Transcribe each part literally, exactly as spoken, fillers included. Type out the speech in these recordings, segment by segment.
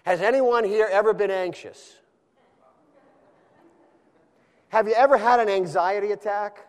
Has anyone here ever been anxious? Have you ever had an anxiety attack?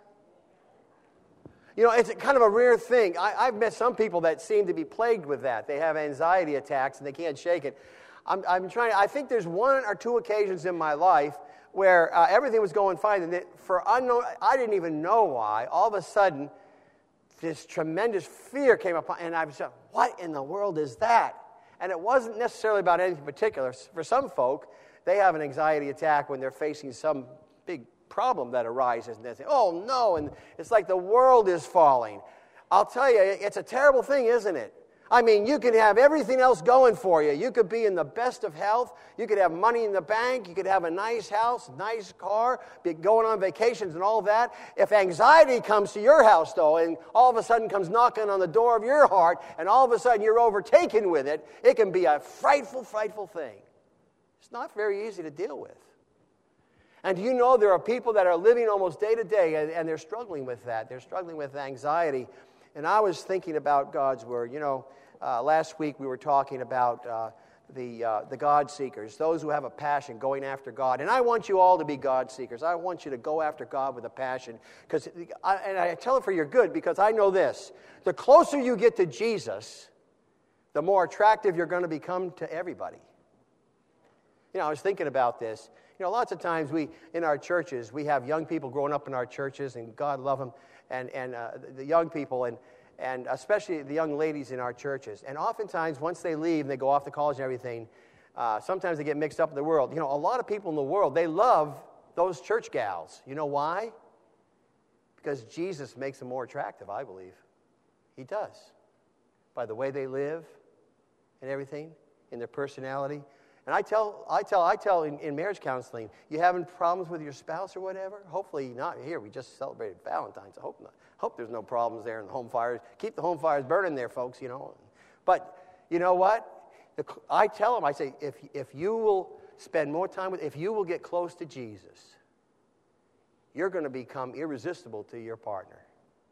You know, it's kind of a rare thing. I, I've met some people that seem to be plagued with that. They have anxiety attacks and they can't shake it. I'm, I'm trying. I think there's one or two occasions in my life where uh, everything was going fine, and it, for unknown, I didn't even know why. All of a sudden, this tremendous fear came upon, and I was like, "What in the world is that?" And it wasn't necessarily about anything particular. For some folk, they have an anxiety attack when they're facing some big problem that arises, and they say, "Oh no!" And it's like the world is falling. I'll tell you, it's a terrible thing, isn't it? I mean, you can have everything else going for you. You could be in the best of health. You could have money in the bank. You could have a nice house, nice car, be going on vacations and all that. If anxiety comes to your house, though, and all of a sudden comes knocking on the door of your heart, and all of a sudden you're overtaken with it, it can be a frightful, frightful thing. It's not very easy to deal with. And do you know there are people that are living almost day to day, and, and they're struggling with that. They're struggling with anxiety. And I was thinking about God's Word. You know, uh, last week we were talking about uh, the uh, the God seekers, those who have a passion going after God. And I want you all to be God seekers. I want you to go after God with a passion. Because, and I tell it for your good, because I know this. The closer you get to Jesus, the more attractive you're going to become to everybody. You know, I was thinking about this. You know, lots of times we, in our churches, we have young people growing up in our churches, and God love them, and, and uh, the young people, and, and especially the young ladies in our churches. And oftentimes, once they leave and they go off to college and everything, uh, sometimes they get mixed up in the world. You know, a lot of people in the world, they love those church gals. You know why? Because Jesus makes them more attractive, I believe. He does. By the way they live and everything, in their personality. And I tell, I tell, I tell in, in marriage counseling, you having problems with your spouse or whatever? Hopefully not. Here, we just celebrated Valentine's. I hope not. Hope there's no problems there in the home fires. Keep the home fires burning there, folks, you know. But you know what? The, I tell them, I say, if if you will spend more time with, if you will get close to Jesus, you're going to become irresistible to your partner.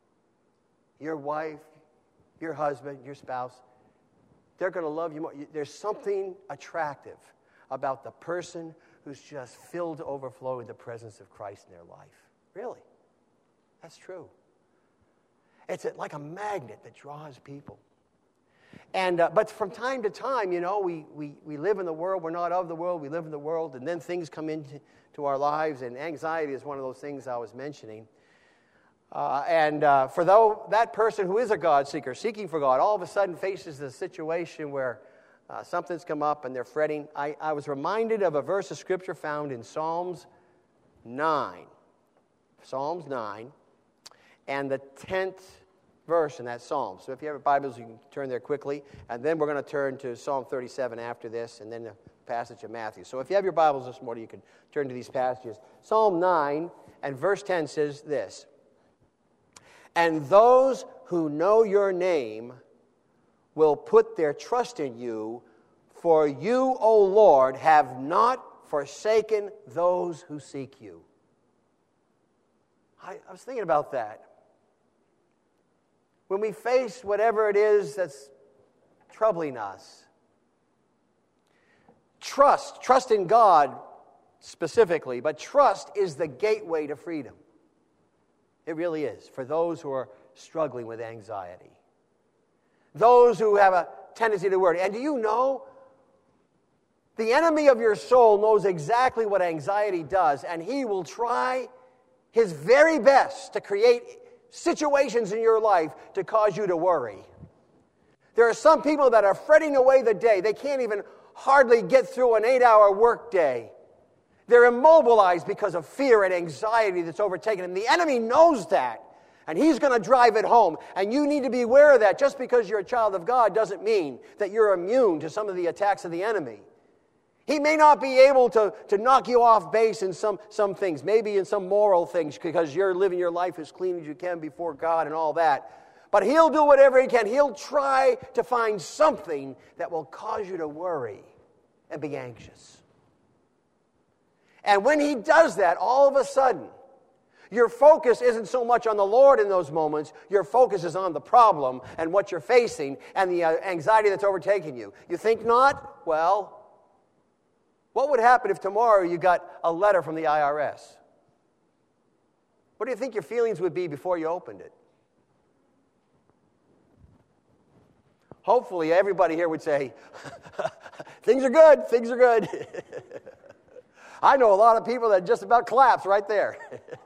Your wife, your husband, your spouse. They're going to love you more. There's something attractive about the person who's just filled to overflow with the presence of Christ in their life. Really. That's true. It's like a magnet that draws people. And uh, but from time to time, you know, we, we, we live in the world. We're not of the world. We live in the world. And then things come into to our lives. And anxiety is one of those things I was mentioning. Uh, and uh, for though that person who is a God seeker, seeking for God, all of a sudden faces a situation where uh, something's come up and they're fretting, I, I was reminded of a verse of Scripture found in Psalms nine. Psalms nine, and the tenth verse in that psalm. So if you have your Bibles, you can turn there quickly. And then we're going to turn to Psalm thirty-seven after this, and then the passage of Matthew. So if you have your Bibles this morning, you can turn to these passages. Psalm nine and verse ten says this. And those who know your name will put their trust in you, for you, O Lord, have not forsaken those who seek you. I, I was thinking about that. When we face whatever it is that's troubling us, trust, trust in God specifically, but trust is the gateway to freedom. It really is, for those who are struggling with anxiety. Those who have a tendency to worry. And do you know, the enemy of your soul knows exactly what anxiety does, and he will try his very best to create situations in your life to cause you to worry. There are some people that are fretting away the day. They can't even hardly get through an eight-hour workday. They're immobilized because of fear and anxiety that's overtaken them. The enemy knows that, and he's going to drive it home. And you need to be aware of that. Just because you're a child of God doesn't mean that you're immune to some of the attacks of the enemy. He may not be able to, to knock you off base in some, some things, maybe in some moral things, because you're living your life as clean as you can before God and all that. But he'll do whatever he can. He'll try to find something that will cause you to worry and be anxious. And when he does that, all of a sudden, your focus isn't so much on the Lord in those moments. Your focus is on the problem and what you're facing and the uh, anxiety that's overtaking you. You think not? Well, What would happen if tomorrow you got a letter from the I R S? What do you think your feelings would be before you opened it? Hopefully everybody here would say, things are good, things are good. I know a lot of people that just about collapse right there.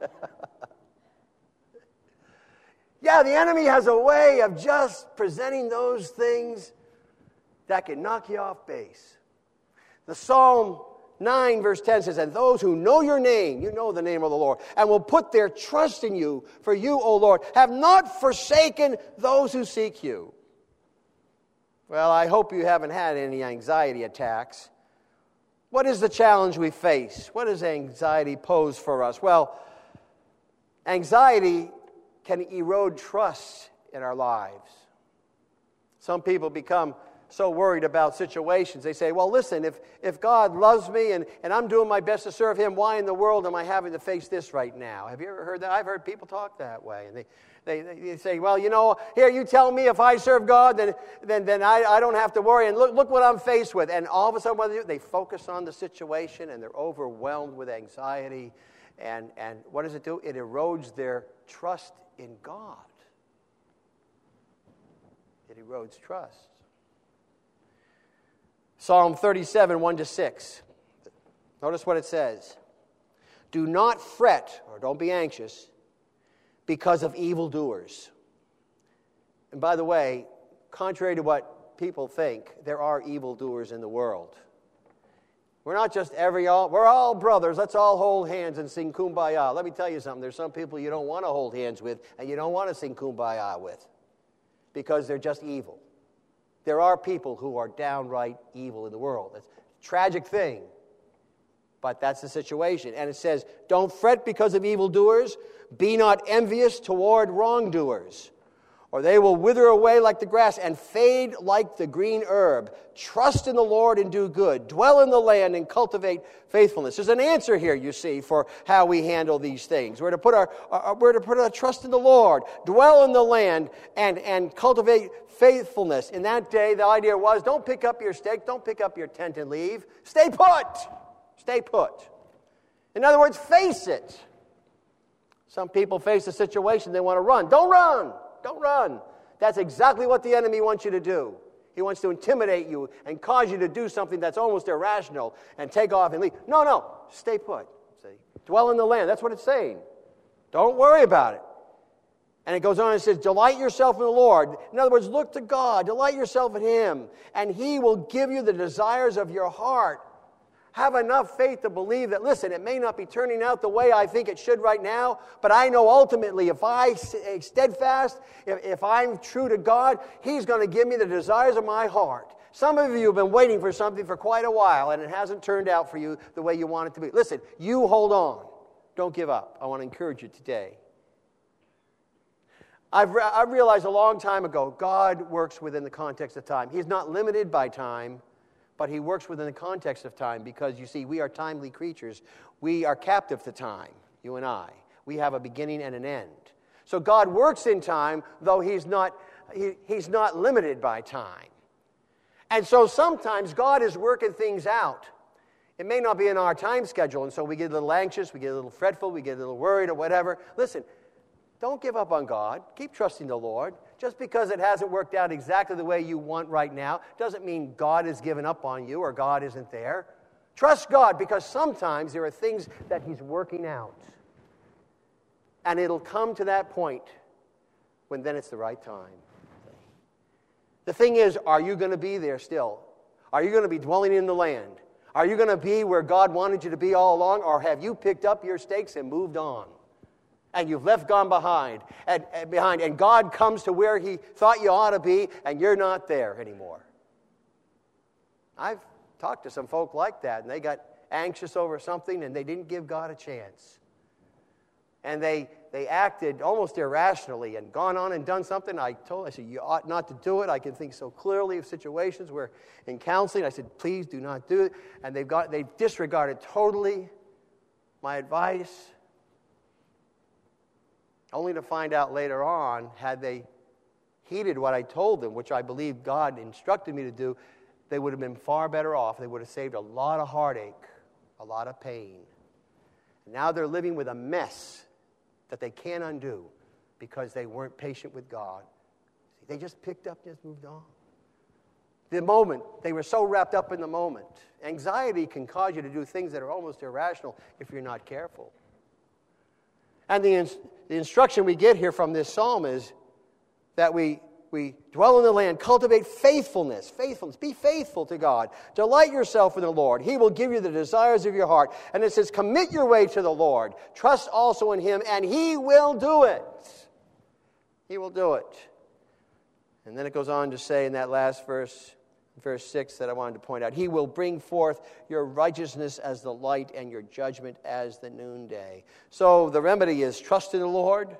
Yeah, the enemy has a way of just presenting those things that can knock you off base. The Psalm nine verse ten says, and those who know your name, you know the name of the Lord, and will put their trust in you, for you, O Lord, have not forsaken those who seek you. Well, I hope you haven't had any anxiety attacks. What is the challenge we face? What does anxiety pose for us? Well, anxiety can erode trust in our lives. Some people become so worried about situations. They say, well, listen, if, if God loves me and, and I'm doing my best to serve Him, why in the world am I having to face this right now? Have you ever heard that? I've heard people talk that way. And they, they, they say, well, you know, here, you tell me if I serve God, then, then, then I, I don't have to worry. And look, look what I'm faced with. And all of a sudden, what they do, they focus on the situation and they're overwhelmed with anxiety. And, and what does it do? It erodes their trust in God. It erodes trust. Psalm thirty-seven, one to six. Notice what it says. Do not fret, or don't be anxious, because of evildoers. And by the way, contrary to what people think, there are evildoers in the world. We're not just every all, we're all brothers. Let's all hold hands and sing Kumbaya. Let me tell you something. There's some people you don't want to hold hands with and you don't want to sing Kumbaya with because they're just evil. There are people who are downright evil in the world. It's a tragic thing, but that's the situation. And it says, don't fret because of evildoers. Be not envious toward wrongdoers, or they will wither away like the grass and fade like the green herb. Trust in the Lord and do good. Dwell in the land and cultivate faithfulness. There's an answer here, you see, for how we handle these things. We're to put our, our we're to put our trust in the Lord, dwell in the land, and, and cultivate faithfulness. In that day, the idea was, don't pick up your stake, don't pick up your tent and leave. Stay put. Stay put. In other words, face it. Some people face a situation, they want to run. Don't run. Don't run. That's exactly what the enemy wants you to do. He wants to intimidate you and cause you to do something that's almost irrational and take off and leave. No, no. Stay put. See? Dwell in the land. That's what it's saying. Don't worry about it. And it goes on and says, delight yourself in the Lord. In other words, look to God. Delight yourself in Him. And He will give you the desires of your heart. Have enough faith to believe that, listen, it may not be turning out the way I think it should right now, but I know ultimately if I stay steadfast, if, if I'm true to God, He's going to give me the desires of my heart. Some of you have been waiting for something for quite a while, and it hasn't turned out for you the way you want it to be. Listen, you hold on. Don't give up. I want to encourage you today. I've, re- I realized a long time ago, God works within the context of time. He's not limited by time, but He works within the context of time because, you see, we are timely creatures. We are captive to time, you and I. We have a beginning and an end. So God works in time, though He's not, he, he's not limited by time. And so sometimes God is working things out. It may not be in our time schedule, and so we get a little anxious, we get a little fretful, we get a little worried or whatever. Listen, don't give up on God. Keep trusting the Lord. Just because it hasn't worked out exactly the way you want right now doesn't mean God has given up on you or God isn't there. Trust God because sometimes there are things that He's working out. And it'll come to that point when then it's the right time. The thing is, are you going to be there still? Are you going to be dwelling in the land? Are you going to be where God wanted you to be all along? Or have you picked up your stakes and moved on? And you've left God behind, and, and behind, and God comes to where He thought you ought to be, and you're not there anymore. I've talked to some folk like that, and they got anxious over something, and they didn't give God a chance. And they they acted almost irrationally and gone on and done something. I told, I said, you ought not to do it. I can think so clearly of situations where in counseling, I said, please do not do it. And they've got they disregarded totally my advice. Only to find out later on, had they heeded what I told them, which I believe God instructed me to do, they would have been far better off. They would have saved a lot of heartache, a lot of pain. And now they're living with a mess that they can't undo because they weren't patient with God. They just picked up and just moved on. The moment, they were so wrapped up in the moment. Anxiety can cause you to do things that are almost irrational if you're not careful. And the, ins- the instruction we get here from this psalm is that we, we dwell in the land, cultivate faithfulness. Faithfulness. Be faithful to God. Delight yourself in the Lord. He will give you the desires of your heart. And it says, commit your way to the Lord. Trust also in Him, and He will do it. He will do it. And then it goes on to say in that last verse, verse six, that I wanted to point out, He will bring forth your righteousness as the light and your judgment as the noonday. So the remedy is trust in the Lord,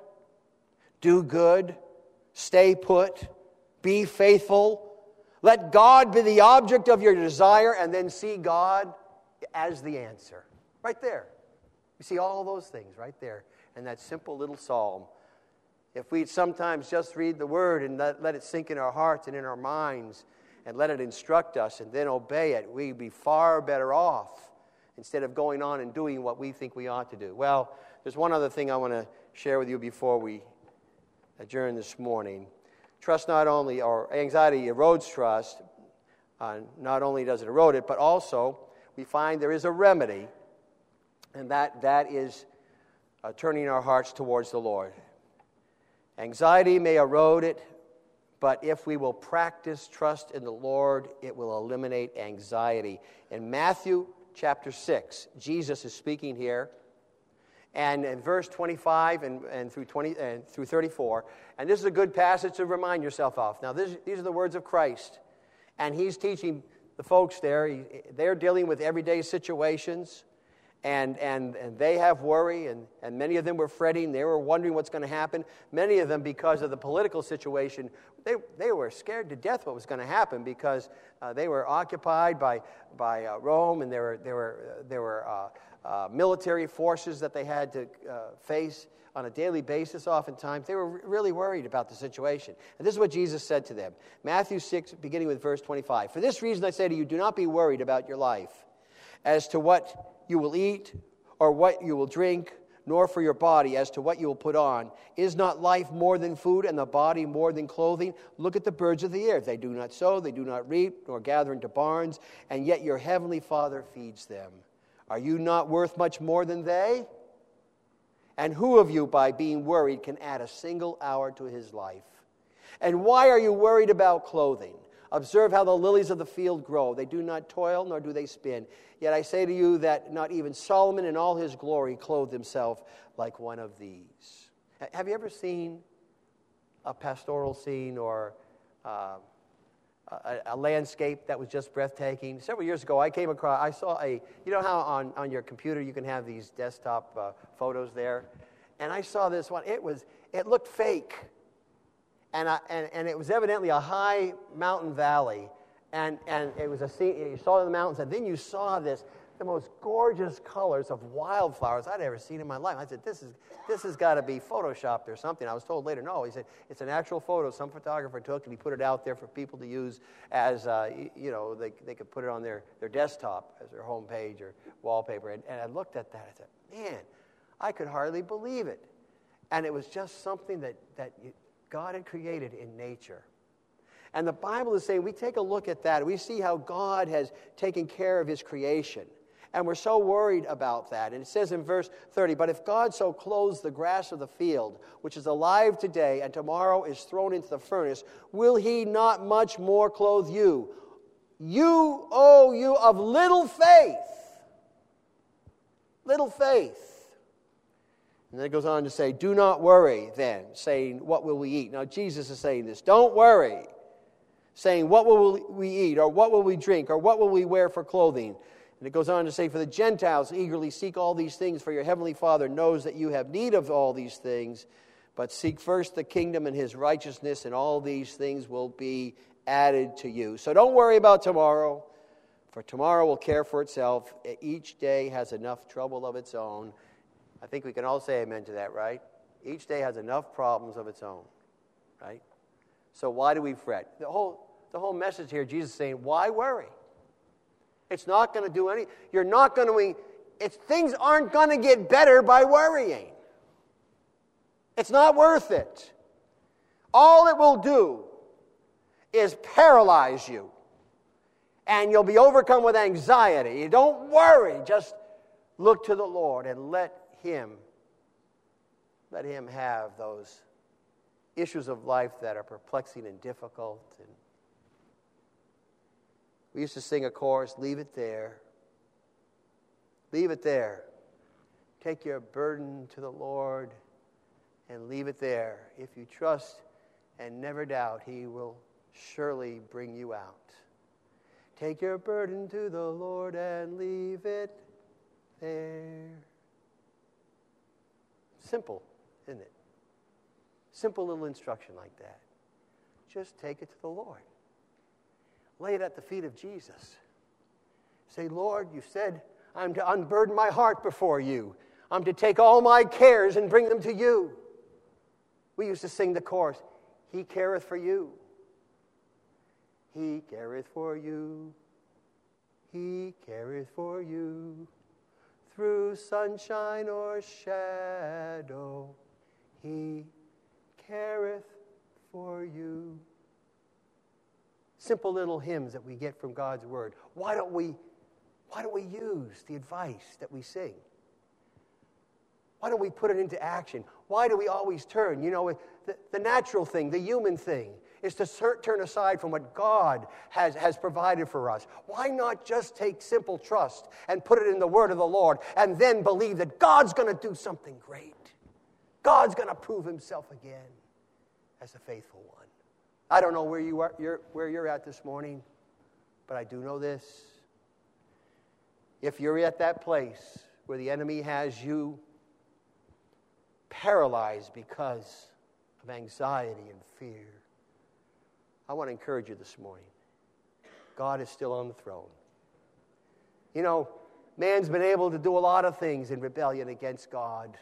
do good, stay put, be faithful, let God be the object of your desire, and then see God as the answer. Right there. You see all those things right there in that simple little psalm. If we sometimes just read the Word and let, let it sink in our hearts and in our minds and let it instruct us and then obey it, we'd be far better off instead of going on and doing what we think we ought to do. Well, there's one other thing I want to share with you before we adjourn this morning. Trust not only, or anxiety erodes trust. Uh, not only does it erode it, but also we find there is a remedy, and that, that is uh, turning our hearts towards the Lord. Anxiety may erode it, but if we will practice trust in the Lord, it will eliminate anxiety. In Matthew chapter six, Jesus is speaking here, and in verse twenty-five and, and through twenty and through thirty-four, and this is a good passage to remind yourself of. Now, this, these are the words of Christ, and He's teaching the folks there. He, they're dealing with everyday situations. And, and and they have worry, and, and many of them were fretting. They were wondering what's going to happen. Many of them, because of the political situation, they they were scared to death what was going to happen because uh, they were occupied by by uh, Rome, and there were there were uh, there were uh, uh, military forces that they had to uh, face on a daily basis. Oftentimes, they were really worried about the situation. And this is what Jesus said to them: Matthew six, beginning with verse twenty-five. For this reason, I say to you, do not be worried about your life, as to what you will eat, or what you will drink, nor for your body as to what you will put on. Is not life more than food, and the body more than clothing? Look at the birds of the air. They do not sow, they do not reap, nor gather into barns, and yet your heavenly Father feeds them. Are you not worth much more than they? And who of you, by being worried, can add a single hour to his life? And why are you worried about clothing? Observe how the lilies of the field grow. They do not toil, nor do they spin. Yet I say to you that not even Solomon in all his glory clothed himself like one of these. Have you ever seen a pastoral scene or uh, a, a landscape that was just breathtaking? Several years ago, I came across, I saw a, you know how on, on your computer you can have these desktop uh, photos there? And I saw this one. It was, it looked fake. And, I, and and it was evidently a high mountain valley, and, and it was a scene, you saw the mountains, and then you saw this, the most gorgeous colors of wildflowers I'd ever seen in my life. I said, this is this has got to be photoshopped or something. I was told later, no. He said, it's an actual photo some photographer took, and he put it out there for people to use as, uh, you know, they they could put it on their, their desktop as their home page or wallpaper. And, and I looked at that, I said, man, I could hardly believe it. And it was just something that, that you, God had created in nature. And the Bible is saying, we take a look at that, we see how God has taken care of His creation. And we're so worried about that. And it says in verse thirty, but if God so clothes the grass of the field, which is alive today and tomorrow is thrown into the furnace, will He not much more clothe you? You, oh, you of little faith. Little faith. And then it goes on to say, do not worry then, saying, what will we eat? Now, Jesus is saying this. Don't worry, saying, what will we eat, or what will we drink, or what will we wear for clothing? And it goes on to say, for the Gentiles eagerly seek all these things, for your heavenly Father knows that you have need of all these things. But seek first the kingdom and His righteousness, and all these things will be added to you. So don't worry about tomorrow, for tomorrow will care for itself. Each day has enough trouble of its own. I think we can all say amen to that, right? Each day has enough problems of its own, right? So why do we fret? The whole The whole message here, Jesus is saying, why worry? It's not going to do any, you're not going to, it's, things aren't going to get better by worrying. It's not worth it. All it will do is paralyze you. And you'll be overcome with anxiety. You don't worry. Just look to the Lord and let Him, let Him have those issues of life that are perplexing and difficult. And we used to sing a chorus, leave it there. Leave it there. Take your burden to the Lord and leave it there. If you trust and never doubt, He will surely bring you out. Take your burden to the Lord and leave it there. Simple, isn't it? Simple little instruction like that. Just take it to the Lord. Lay it at the feet of Jesus. Say, Lord, you said I'm to unburden my heart before you. I'm to take all my cares and bring them to you. We used to sing the chorus, He careth for you. He careth for you. He careth for you. Through sunshine or shadow, He careth for you. Simple little hymns that we get from God's Word. Why don't we, why don't we use the advice that we sing? Why don't we put it into action? Why do we always turn? You know, the, the natural thing, the human thing, is to turn aside from what God has, has provided for us. Why not just take simple trust and put it in the Word of the Lord and then believe that God's going to do something great? God's going to prove Himself again as a faithful one. I don't know where, you are, you're, where you're at this morning, but I do know this. If you're at that place where the enemy has you paralyzed because of anxiety and fear, I want to encourage you this morning. God is still on the throne. You know, man's been able to do a lot of things in rebellion against God,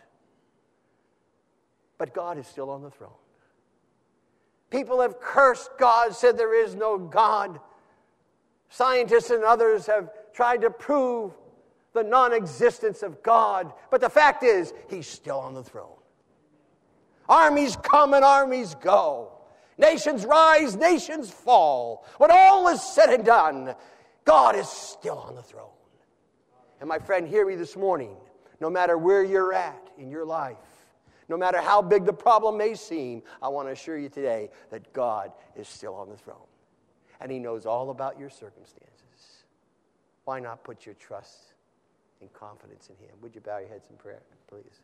but God is still on the throne. People have cursed God, said there is no God. Scientists and others have tried to prove the non-existence of God, but the fact is, He's still on the throne. Armies come and armies go. Nations rise, nations fall. When all is said and done, God is still on the throne. And my friend, hear me this morning. No matter where you're at in your life, no matter how big the problem may seem, I want to assure you today that God is still on the throne. And He knows all about your circumstances. Why not put your trust and confidence in Him? Would you bow your heads in prayer, please?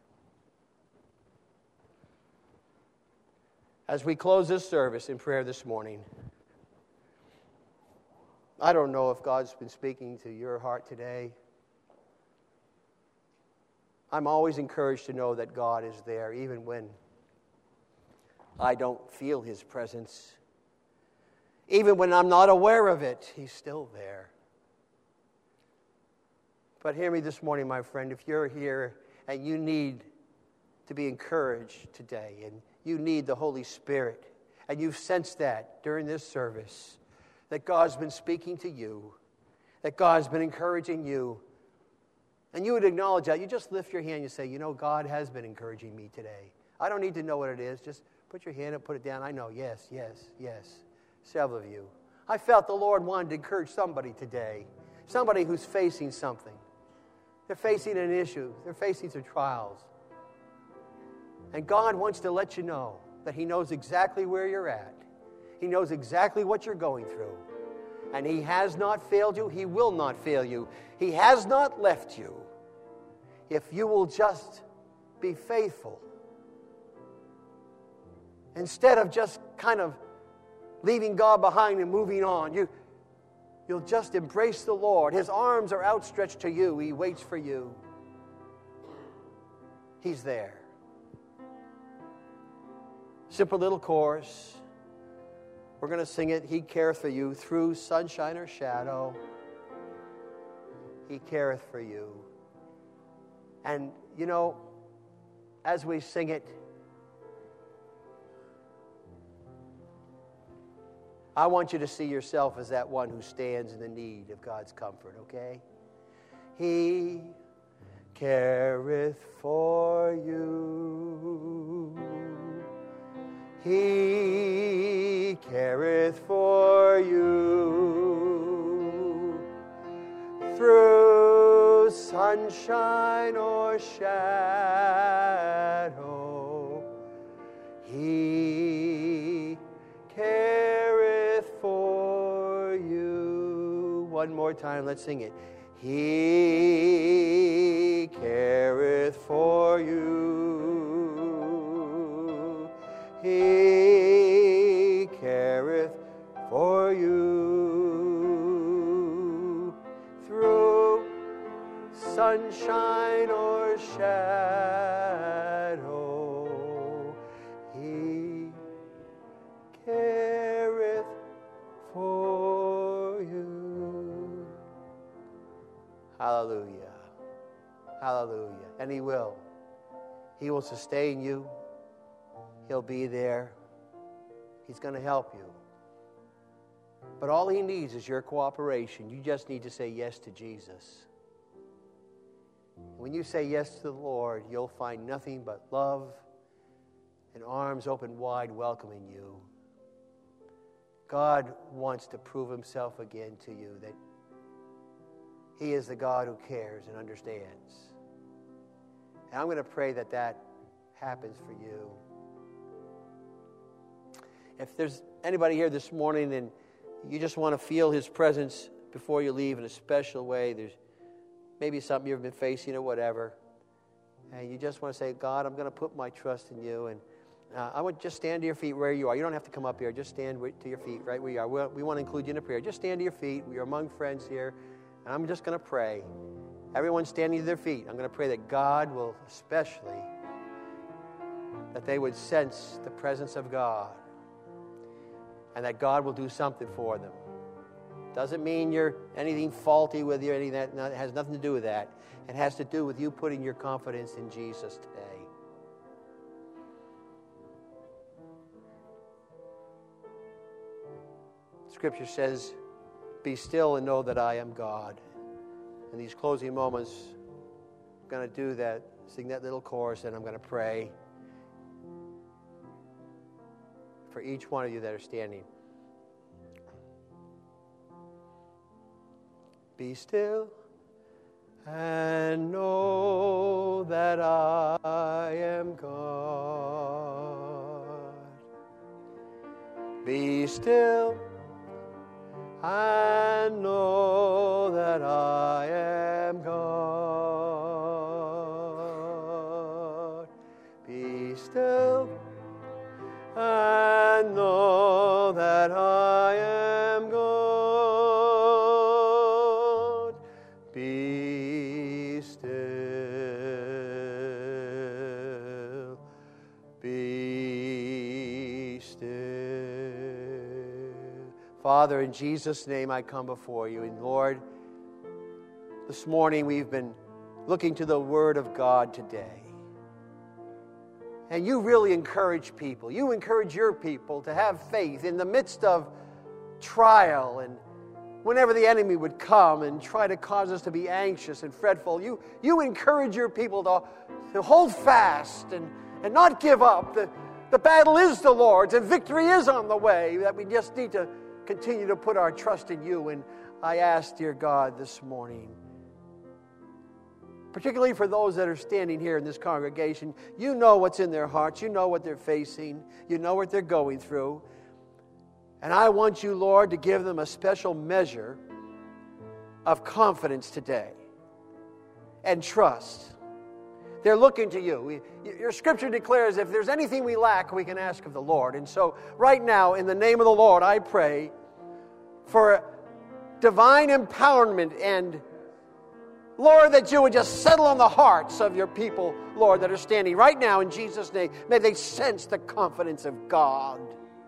As we close this service in prayer this morning, I don't know if God's been speaking to your heart today. I'm always encouraged to know that God is there, even when I don't feel His presence. Even when I'm not aware of it, He's still there. But hear me this morning, my friend, if you're here and you need to be encouraged today, and you need the Holy Spirit, and you've sensed that during this service, that God's been speaking to you, that God's been encouraging you, and you would acknowledge that, you just lift your hand and you say, you know, God has been encouraging me today. I don't need to know what it is. Just put your hand up, put it down. I know, yes, yes, yes. Several of you. I felt the Lord wanted to encourage somebody today, somebody who's facing something. They're facing an issue. They're facing some trials. And God wants to let you know that He knows exactly where you're at. He knows exactly what you're going through. And He has not failed you. He will not fail you. He has not left you. If you will just be faithful. Instead of just kind of leaving God behind and moving on, you, you'll just embrace the Lord. His arms are outstretched to you. He waits for you. He's there. Simple little chorus. We're going to sing it. He careth for you through sunshine or shadow. He careth for you. And, you know, as we sing it, I want you to see yourself as that one who stands in the need of God's comfort, okay? He careth for you. He careth for you. Through sunshine or shadow, He careth for you. One more time, let's sing it. He careth for you. He careth for you. Through sunshine or shadow, He careth for you. Hallelujah. Hallelujah. And He will. He will sustain you. He'll be there. He's going to help you. But all He needs is your cooperation. You just need to say yes to Jesus. When you say yes to the Lord, you'll find nothing but love and arms open wide welcoming you. God wants to prove Himself again to you, that He is the God who cares and understands. And I'm going to pray that that happens for you. If there's anybody here this morning and you just want to feel His presence before you leave in a special way, there's maybe something you've been facing or whatever, and you just want to say, God, I'm going to put my trust in you. And uh, I would just stand to your feet where you are. You don't have to come up here. Just stand to your feet right where you are. We, we want to include you in a prayer. Just stand to your feet. We are among friends here. And I'm just going to pray. Everyone standing to their feet, I'm going to pray that God will especially, that they would sense the presence of God, and that God will do something for them. Doesn't mean you're anything faulty with you, anything that, no, it has nothing to do with that. It has to do with you putting your confidence in Jesus today. Scripture says, be still and know that I am God. In these closing moments, I'm going to do that, sing that little chorus, and I'm going to pray for each one of you that are standing. Be still and know that I am God. Be still and know that I am God. Be still and know that I am God. Be still. Be still. Father, in Jesus' name I come before you. And Lord, this morning we've been looking to the Word of God today. And you really encourage people. You encourage your people to have faith in the midst of trial, and whenever the enemy would come and try to cause us to be anxious and fretful, you, you encourage your people to, to hold fast and, and not give up. The, the battle is the Lord's, and victory is on the way, that we just need to continue to put our trust in you. And I ask, dear God, this morning, particularly for those that are standing here in this congregation, you know what's in their hearts. You know what they're facing. You know what they're going through. And I want you, Lord, to give them a special measure of confidence today and trust. They're looking to you. We, your scripture declares if there's anything we lack, we can ask of the Lord. And so right now, in the name of the Lord, I pray for divine empowerment and, Lord, that you would just settle on the hearts of your people, Lord, that are standing right now in Jesus' name. May they sense the confidence of God.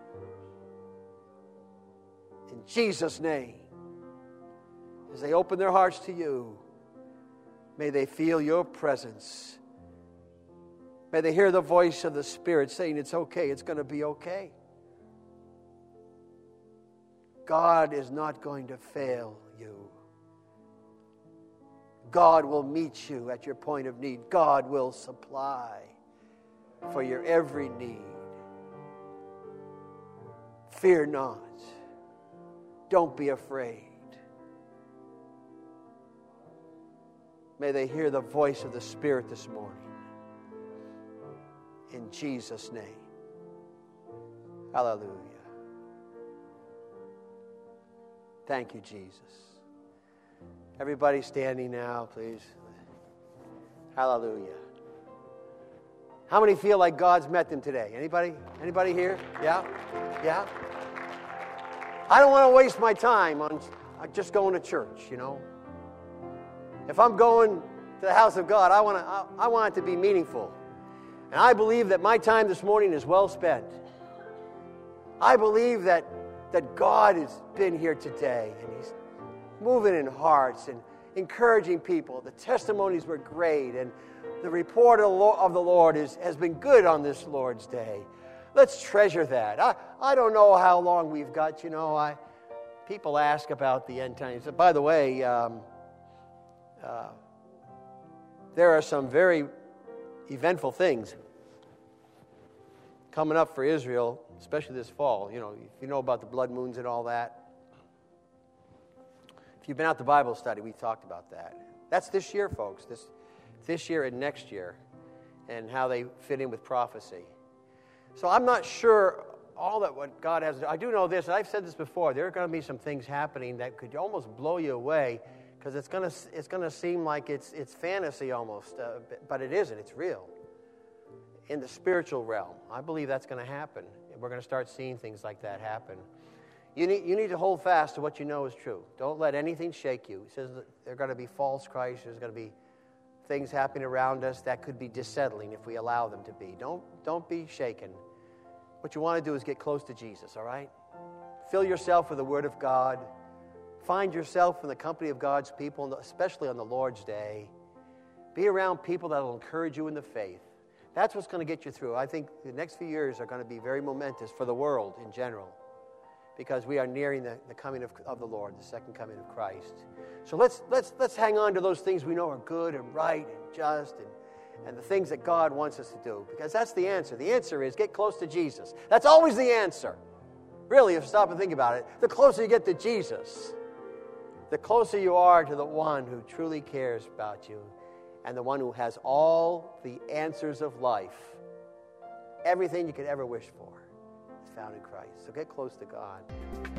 In Jesus' name, as they open their hearts to you, may they feel your presence. May they hear the voice of the Spirit saying, it's okay, it's going to be okay. God is not going to fail you. God will meet you at your point of need. God will supply for your every need. Fear not. Don't be afraid. May they hear the voice of the Spirit this morning. In Jesus' name. Hallelujah. Thank you, Jesus. Everybody standing now, please. Hallelujah. How many feel like God's met them today? Anybody? Anybody here? Yeah? Yeah? I don't want to waste my time on just going to church, you know. If I'm going to the house of God, I want to, I, I want it to be meaningful. And I believe that my time this morning is well spent. I believe that, that God has been here today, and He's moving in hearts and encouraging people. The testimonies were great, and the report of the Lord is, has been good on this Lord's Day. Let's treasure that. I, I don't know how long we've got, you know. I people ask about the end times. By the way, um, uh, there are some very eventful things coming up for Israel, especially this fall. You know, if you know about the blood moons and all that. If you've been out to Bible study, we talked about that. That's this year, folks. This this year and next year, and how they fit in with prophecy. So I'm not sure all that what God has to do. I do know this, and I've said this before. There are going to be some things happening that could almost blow you away, because it's going to it's going to seem like it's it's fantasy almost, uh, but it isn't. It's real. In the spiritual realm, I believe that's going to happen. We're going to start seeing things like that happen. You need, you need to hold fast to what you know is true. Don't let anything shake you. He says that there are going to be false Christs. There's going to be things happening around us that could be dissettling if we allow them to be. Don't, don't be shaken. What you want to do is get close to Jesus, all right? Fill yourself with the Word of God. Find yourself in the company of God's people, especially on the Lord's Day. Be around people that will encourage you in the faith. That's what's going to get you through. I think the next few years are going to be very momentous for the world in general, because we are nearing the, the coming of, of the Lord, the second coming of Christ. So let's let's let's hang on to those things we know are good and right and just, and, and the things that God wants us to do, because that's the answer. The answer is get close to Jesus. That's always the answer. Really, if you stop and think about it, the closer you get to Jesus, the closer you are to the one who truly cares about you, and the one who has all the answers of life. Everything you could ever wish for is found in Christ. So get close to God.